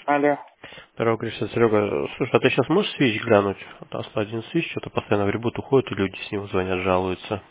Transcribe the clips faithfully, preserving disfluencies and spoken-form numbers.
Алло. Здорово, Гриша, Серега. Слушай, а ты сейчас можешь свич глянуть? Там один свич, что-то постоянно в ребут уходит, и люди с него звонят, жалуются.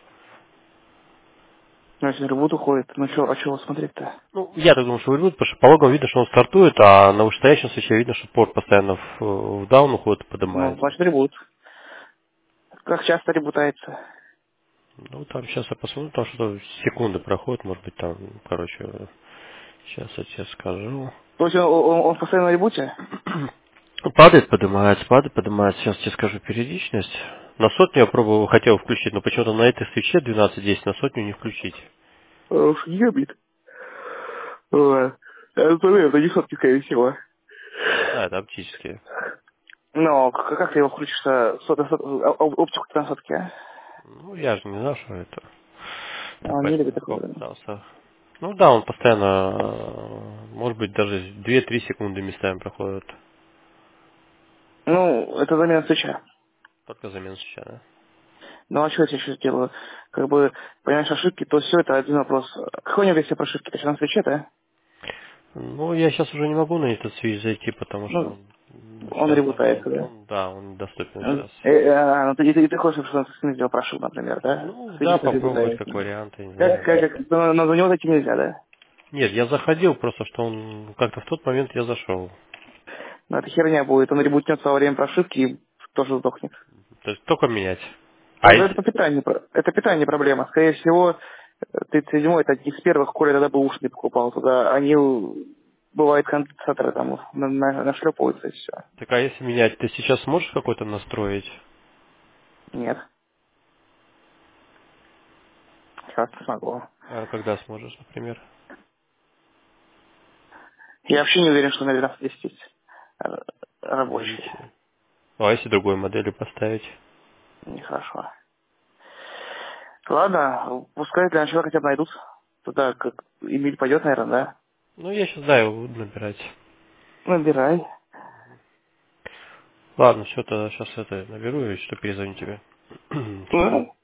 Ну, если ребут уходит, ну что, а чего смотреть-то? Ну, я так думаю, что в ребут, потому что по логам видно, что он стартует, а на вышестоящем свече видно, что порт постоянно в, в даун уходит и Ну, поднимается. значит, ребут. Как часто ребутается? Ну, там сейчас я посмотрю, там что-то секунды проходят, может быть, там, короче, сейчас я тебе скажу. То есть он, он, он постоянно на ребуте? Падает, поднимается, падает, поднимается. Сейчас тебе скажу периодичность. На сотню я пробовал, хотел включить, но почему-то на этой свече двенадцать десять на сотню не включить. Уж ебит. Вот. Это, это не сотки, скорее всего. Да, это оптические. Но к- как ты его включишь-то, сот- сот- о- о- оптику-то на сотке, а? Ну, я же не знал, что это. А Так, Он не любит поэтому такое. попытался. Ну да, он постоянно, э, может быть, даже две-три секунды местами проходит. Ну, это замена свеча. Только замена свеча, да? Ну, а что я тебе сейчас делаю? Как бы, понимаешь, ошибки, то все это один вопрос. Какой у него версия прошивки? Ты сейчас на свече, да? Ну, я сейчас уже не могу на этот свич зайти, потому что Ну, он он сейчас он, ребутается, да? он, да, он недоступен Э, сейчас. э, а, ну, ты, и ты, и ты хочешь, чтобы он снизил прошил, например, да? Ну, да, Свечи попробовать ребутается. как вариант, я не Как, знаю. как, как, но, но за него зайти нельзя, да? Нет, я заходил, просто что он как-то в тот момент я зашел. Но это херня будет. Он ребутнется во время прошивки и тоже сдохнет. То есть только менять. А Это, это по если... питанию, про- это питание проблема. Скорее всего, тридцать седьмой это один из первых, Коля тогда бы ушный покупал туда. Они, бывает, конденсаторы там на, на- нашлепываются и все. Так а если менять, ты сейчас сможешь какой-то настроить? Нет, сейчас не смогу. А когда сможешь, например? Я вообще не уверен, что на двенадцать десять есть э, рабочий. Видите. А если другой модели поставить? Нехорошо. Ладно, пускай для начала хотя бы найдут. Туда как Эмиль пойдет, наверное, да? Ну, я сейчас, да, его буду набирать. Набирай. Ладно, все, тогда сейчас это наберу и что перезвоню тебе. Всё. Ну,